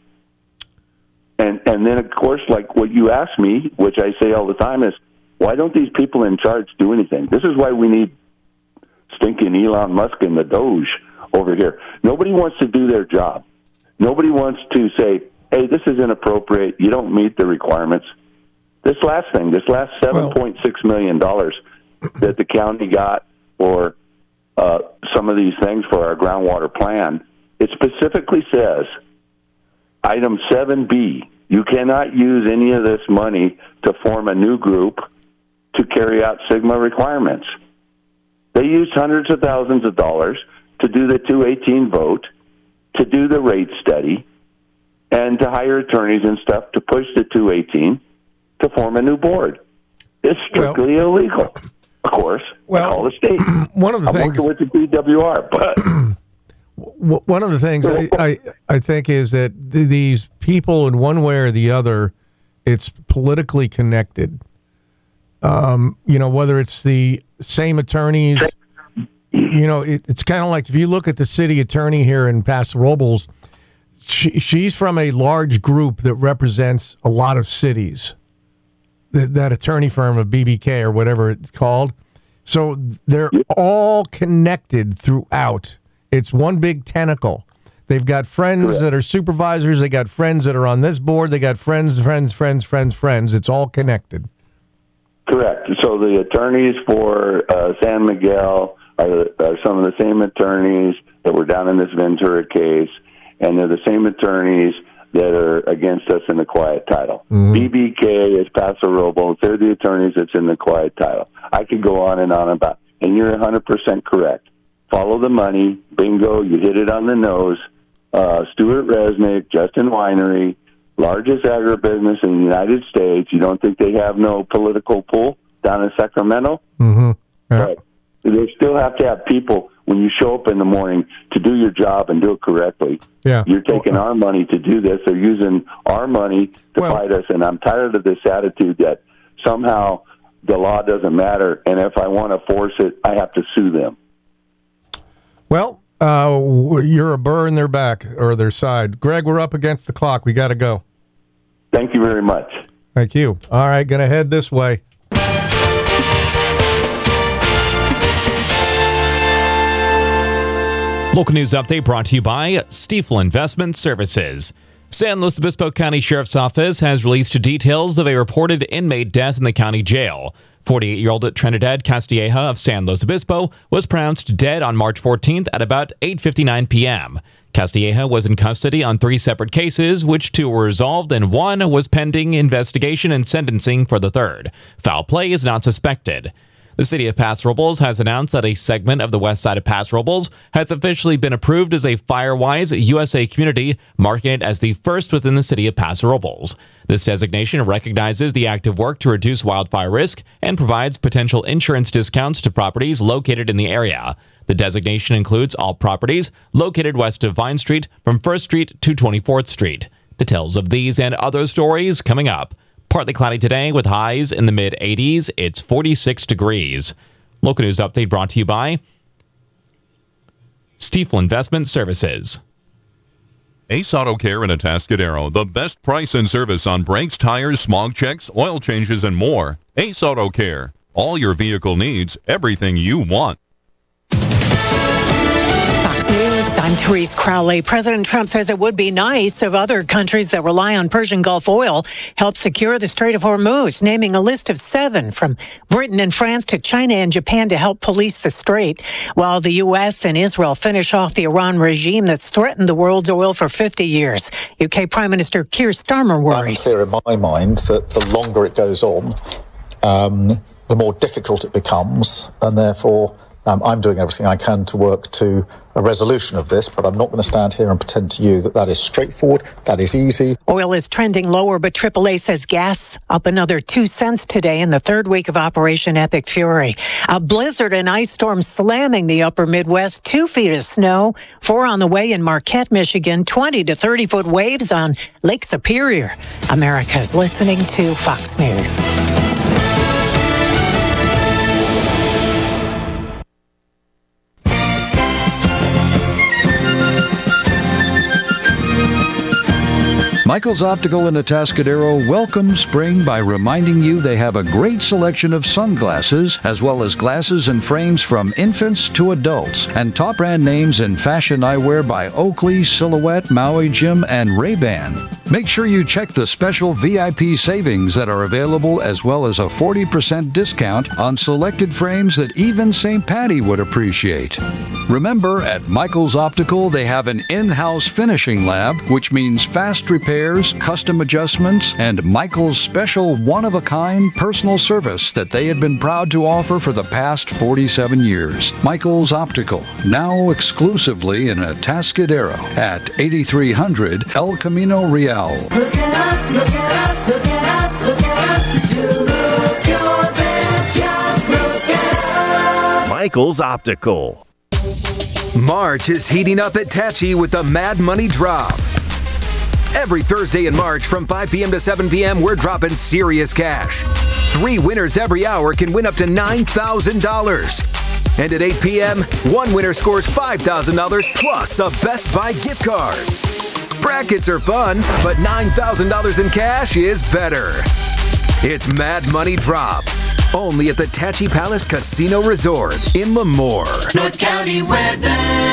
And and then, of course, like what you asked me, which I say all the time, is why don't these people in charge do anything? This is why we need stinking Elon Musk and the Doge over here. Nobody wants to do their job. Nobody wants to say, hey, this is inappropriate. You don't meet the requirements. This last thing, this last seven point six million dollars that the county got for uh, some of these things for our groundwater plan, it specifically says, item seven B, you cannot use any of this money to form a new group to carry out SGMA requirements. They used hundreds of thousands of dollars to do the two eighteen vote, to do the rate study, and to hire attorneys and stuff to push the two eighteen to form a new board. It's strictly well, illegal, of course. Well, I call the state. One of the I'm things working with the D W R, but one of the things I, I, I think is that th- these people, in one way or the other, it's politically connected. Um, you know, whether it's the same attorneys, you know, it, it's kind of like if you look at the city attorney here in Paso Robles, she, she's from a large group that represents a lot of cities. That, that attorney firm of B B K or whatever it's called. So they're all connected throughout. It's one big tentacle. They've got friends Correct. that are supervisors. They got friends that are on this board. They got friends, friends, friends, friends, friends. It's all connected. Correct. So the attorneys for uh, San Miguel are, are some of the same attorneys that were down in this Ventura case, and they're the same attorneys that are against us in the quiet title. Mm-hmm. B B K is Paso Robles. They're the attorneys that's in the quiet title. I could go on and on about, and you're one hundred percent correct. Follow the money. Bingo, you hit it on the nose. Uh, Stuart Resnick, Justin Winery, largest agribusiness in the United States. You don't think they have no political pull down in Sacramento? Mm-hmm. Yeah. Right. They still have to have people, when you show up in the morning, to do your job and do it correctly. Yeah. You're taking our money to do this. They're using our money to well, fight us, and I'm tired of this attitude that somehow the law doesn't matter, and if I want to force it, I have to sue them. Well, uh, you're a burr in their back or their side. Greg, we're up against the clock. We got to go. Thank you very much. Thank you. All right, going to head this way. Local news update brought to you by Stiefel Investment Services. San Luis Obispo County Sheriff's Office has released details of a reported inmate death in the county jail. forty-eight-year-old Trinidad Castilleja of San Luis Obispo was pronounced dead on March fourteenth at about eight fifty-nine p.m. Castilleja was in custody on three separate cases, which two were resolved and one was pending investigation and sentencing for the third. Foul play is not suspected. The city of Paso Robles has announced that a segment of the west side of Paso Robles has officially been approved as a Firewise U S A community, marking it as the first within the city of Paso Robles. This designation recognizes the active work to reduce wildfire risk and provides potential insurance discounts to properties located in the area. The designation includes all properties located west of Vine Street from First Street to twenty-fourth Street. Details of these and other stories coming up. Partly cloudy today with highs in the mid eighties. It's forty-six degrees. Local news update brought to you by Stiefel Investment Services. Ace Auto Care in Atascadero, the best price and service on brakes, tires, smog checks, oil changes, and more. Ace Auto Care. All your vehicle needs, everything you want. Fox News, I'm Therese Crowley. President Trump says it would be nice if other countries that rely on Persian Gulf oil help secure the Strait of Hormuz, naming a list of seven from Britain and France to China and Japan to help police the strait, while the U S and Israel finish off the Iran regime that's threatened the world's oil for fifty years. U K Prime Minister Keir Starmer worries. I'm clear in my mind that the longer it goes on, um, the more difficult it becomes, and therefore Um, I'm doing everything I can to work to a resolution of this, but I'm not going to stand here and pretend to you that that is straightforward, that is easy. Oil is trending lower, but triple A says gas up another two cents today in the third week of Operation Epic Fury. A blizzard and ice storm slamming the upper Midwest, two feet of snow, four on the way in Marquette, Michigan, twenty to thirty foot waves on Lake Superior. America's listening to Fox News. Michael's Optical in Atascadero welcomes spring by reminding you they have a great selection of sunglasses, as well as glasses and frames from infants to adults, and top brand names in fashion eyewear by Oakley, Silhouette, Maui Jim, and Ray-Ban. Make sure you check the special V I P savings that are available, as well as a forty percent discount on selected frames that even Saint Patty would appreciate. Remember, at Michael's Optical, they have an in-house finishing lab, which means fast repairs, custom adjustments, and Michael's special one-of-a-kind personal service that they had been proud to offer for the past forty-seven years. Michael's Optical, now exclusively in Atascadero at eighty-three hundred El Camino Real. Look at us, look at us, look at us, look at us. You look your best, just look at us. Michael's Optical. March is heating up at Tachi with the Mad Money Drop. Every Thursday in March from five p.m. to seven p.m., we're dropping serious cash. Three winners every hour can win up to nine thousand dollars. And at eight p.m., one winner scores five thousand dollars plus a Best Buy gift card. Brackets are fun, but nine thousand dollars in cash is better. It's Mad Money Drop, only at the Tachi Palace Casino Resort in Lemoore. North County weather.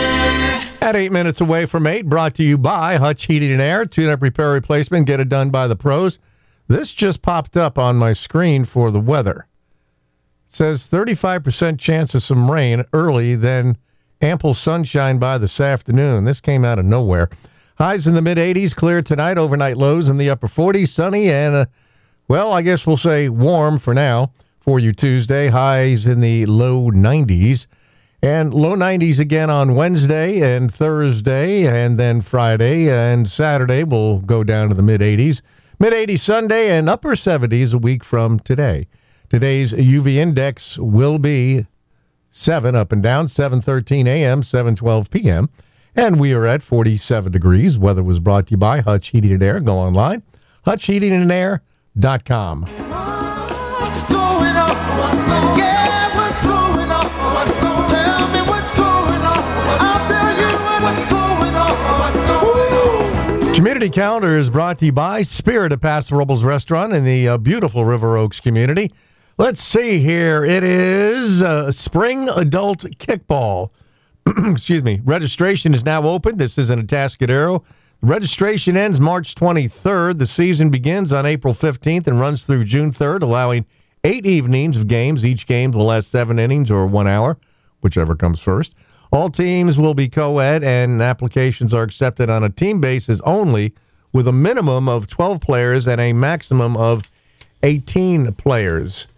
At eight minutes away from eight, brought to you by Hutch Heating and Air. Tune-up repair replacement, get it done by the pros. This just popped up on my screen for the weather. It says thirty-five percent chance of some rain early, then ample sunshine by this afternoon. This came out of nowhere. Highs in the mid-eighties, clear tonight. Overnight lows in the upper forties, sunny and, uh, well, I guess we'll say warm for now for you Tuesday. Highs in the low nineties. And low nineties again on Wednesday and Thursday, and then Friday and Saturday will go down to the mid-eighties. Mid-eighties Sunday and upper seventies a week from today. Today's U V index will be seven up and down, seven thirteen a.m., seven twelve p.m., and we are at forty-seven degrees. Weather was brought to you by Hutch Heating and Air. Go online, hutch heating and air dot com. What's going on? What's going on? Yeah, what's going on? What's going on? Tell me what's going on. I'll tell you what's going on. What's going on? Community Calendar is brought to you by Spirit of Paso Robles Restaurant in the uh, beautiful River Oaks community. Let's see here. It is uh, Spring Adult Kickball. Excuse me. Registration is now open. This is in Atascadero. Registration ends March twenty-third. The season begins on April fifteenth and runs through June third, allowing eight evenings of games. Each game will last seven innings or one hour, whichever comes first. All teams will be co-ed, and applications are accepted on a team basis only, with a minimum of twelve players and a maximum of eighteen players.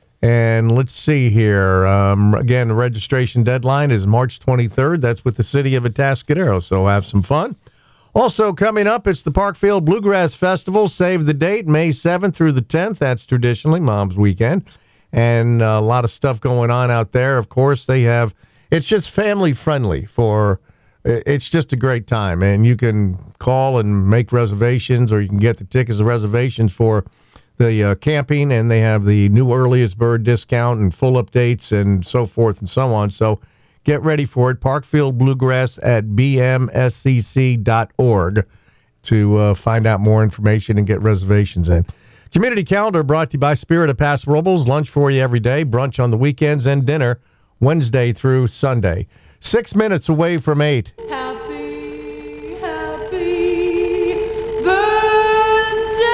And let's see here. Um, again, the registration deadline is March twenty-third. That's with the city of Atascadero, so have some fun. Also coming up, it's the Parkfield Bluegrass Festival. Save the date, May seventh through the tenth. That's traditionally Mom's Weekend. And a lot of stuff going on out there. Of course, they have, it's just family friendly for, it's just a great time. And you can call and make reservations, or you can get the tickets and reservations for the uh, camping, and they have the new earliest bird discount and full updates and so forth and so on. So get ready for it. Parkfield Bluegrass at b m s c c dot org to uh, find out more information and get reservations in. Community Calendar brought to you by Spirit of Paso Robles. Lunch for you every day, brunch on the weekends, and dinner Wednesday through Sunday. Six minutes away from eight. Happy, happy birthday,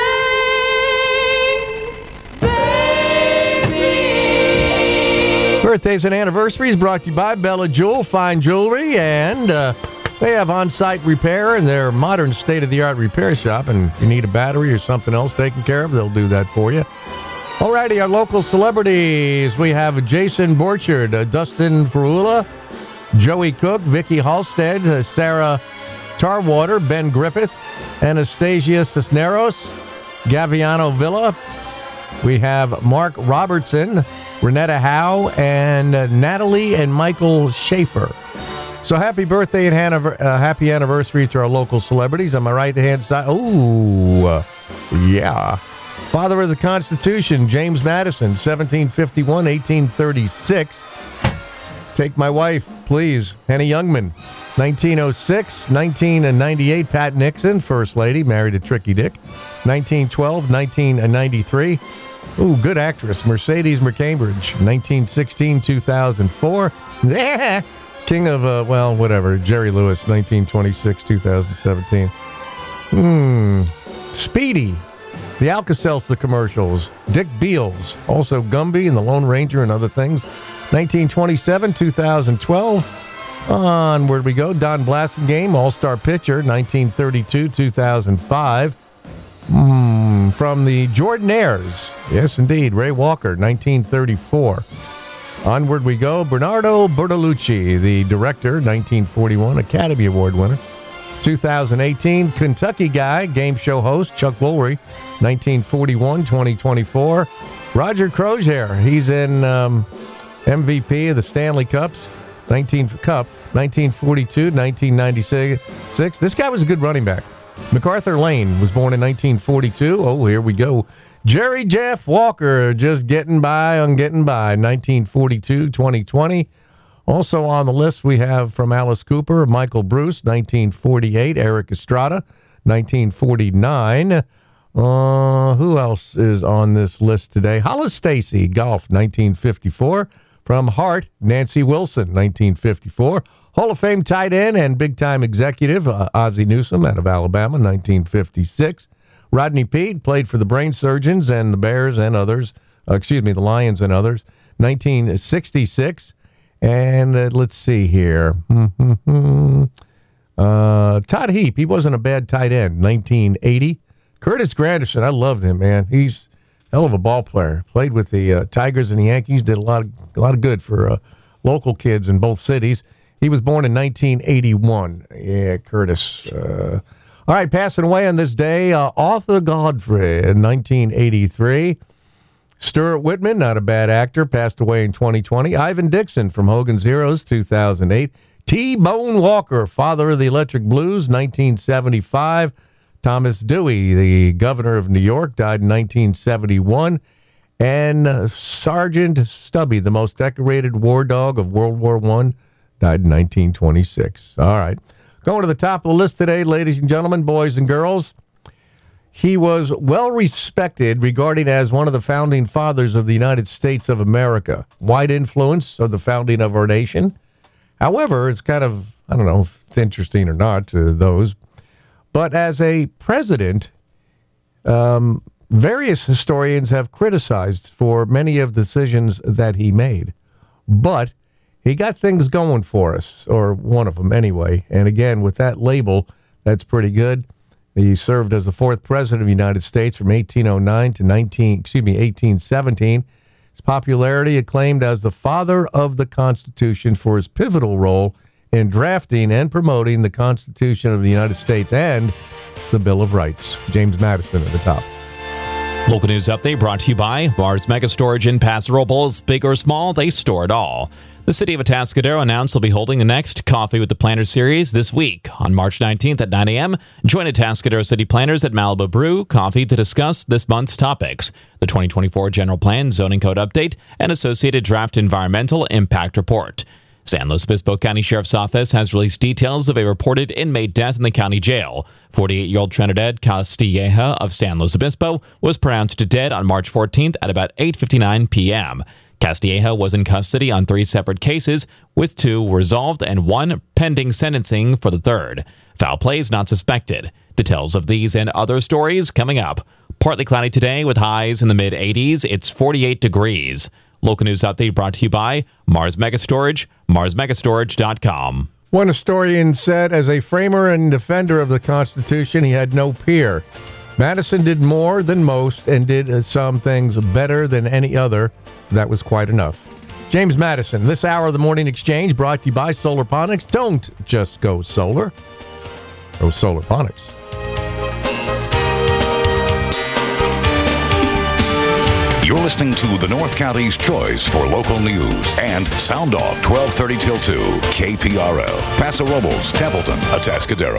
baby. Birthdays and anniversaries brought to you by Bella Jewel Fine Jewelry, and uh, they have on-site repair in their modern state-of-the-art repair shop, and if you need a battery or something else taken care of, they'll do that for you. Alrighty, our local celebrities. We have Jason Borchard, uh, Dustin Ferula, Joey Cook, Vicky Halstead, uh, Sarah Tarwater, Ben Griffith, Anastasia Cisneros, Gaviano Villa. We have Mark Robertson, Renetta Howe, and uh, Natalie and Michael Schaefer. So happy birthday and hanniv- uh, happy anniversary to our local celebrities. On my right-hand side, ooh, uh, yeah. Father of the Constitution, James Madison, seventeen fifty-one to eighteen thirty-six. Take My Wife, Please, Henny Youngman, nineteen oh six, nineteen ninety-eight, Pat Nixon, First Lady, married to Tricky Dick, nineteen twelve, nineteen ninety-three. Ooh, good actress, Mercedes McCambridge, nineteen sixteen, two thousand four. King of, uh, well, whatever, Jerry Lewis, nineteen twenty-six, two thousand seventeen. Hmm, Speedy, the Alka-Seltzer commercials, Dick Beals, also Gumby and the Lone Ranger and other things, nineteen twenty-seven, two thousand twelve. Onward we go, Don Blasingame, All-Star Pitcher, nineteen thirty-two, two thousand five. Hmm, from the Jordanaires, yes indeed, Ray Walker, nineteen thirty-four. Onward we go, Bernardo Bertolucci, the director, nineteen forty-one, Academy Award winner. two thousand eighteen, Kentucky Guy, game show host, Chuck Woolery, nineteen forty-one, twenty twenty-four. Roger Crozier, he's in um, M V P of the Stanley Cups, nineteen Cup, nineteen forty-two, nineteen ninety-six. This guy was a good running back. MacArthur Lane was born in nineteen forty-two. Oh, here we go. Jerry Jeff Walker, just getting by on getting by, nineteen forty-two, twenty twenty. Also on the list, we have from Alice Cooper, Michael Bruce, nineteen forty-eight, Eric Estrada, nineteen forty-nine. Uh, who else is on this list today? Hollis Stacy, golf, nineteen fifty-four. From Hart, Nancy Wilson, nineteen fifty-four. Hall of Fame tight end and big-time executive, uh, Ozzie Newsome out of Alabama, nineteen fifty-six. Rodney Peete played for the Brain Surgeons and the Bears and others, uh, excuse me, the Lions and others, nineteen sixty-six. And uh, let's see here. uh, Todd Heap, he wasn't a bad tight end, nineteen eighty. Curtis Granderson, I loved him, man. He's a hell of a ball player. Played with the uh, Tigers and the Yankees, did a lot of, a lot of good for uh, local kids in both cities. He was born in nineteen eighty-one. Yeah, Curtis. Uh, all right, passing away on this day, uh, Arthur Godfrey in nineteen eighty-three. Stuart Whitman, not a bad actor, passed away in twenty twenty. Ivan Dixon from Hogan's Heroes, two thousand eight. T-Bone Walker, father of the Electric Blues, nineteen seventy-five. Thomas Dewey, the governor of New York, died in nineteen seventy-one. And uh, Sergeant Stubby, the most decorated war dog of World War One, died in nineteen twenty-six. All right. Going to the top of the list today, ladies and gentlemen, boys and girls. He was well respected, regarded as one of the founding fathers of the United States of America. Wide influence of the founding of our nation. However, it's kind of, I don't know if it's interesting or not to those, but as a president, um, various historians have criticized for many of the decisions that he made. But he got things going for us, or one of them anyway. And again, with that label, that's pretty good. He served as the fourth president of the United States from eighteen oh nine to nineteen, excuse me, eighteen seventeen. His popularity acclaimed as the father of the Constitution for his pivotal role in drafting and promoting the Constitution of the United States and the Bill of Rights. James Madison at the top. Local news update brought to you by Mars Mega Storage in Paso Robles. Big or small, they store it all. The city of Atascadero announced they'll be holding the next Coffee with the Planners series this week. On March nineteenth at nine a.m., join Atascadero City Planners at Malibu Brew Coffee to discuss this month's topics: the twenty twenty-four General Plan Zoning Code Update and associated draft Environmental Impact Report. San Luis Obispo County Sheriff's Office has released details of a reported inmate death in the county jail. forty-eight-year-old Trinidad Castilleja of San Luis Obispo was pronounced dead on March fourteenth at about eight fifty-nine p.m. Castilleja was in custody on three separate cases, with two resolved and one pending sentencing for the third. Foul play is not suspected. Details of these and other stories coming up. Partly cloudy today with highs in the mid-eighties. It's forty-eight degrees. Local news update brought to you by Mars Megastorage, mars megastorage dot com. One historian said, as a framer and defender of the Constitution, he had no peer. Madison did more than most and did some things better than any other. That was quite enough. James Madison, this hour of the Morning Exchange brought to you by Solarponics. Don't just go solar. Go Solarponics. You're listening to the North County's choice for local news and Sound Off twelve thirty till two, K P R L, Paso Robles, Templeton, Atascadero.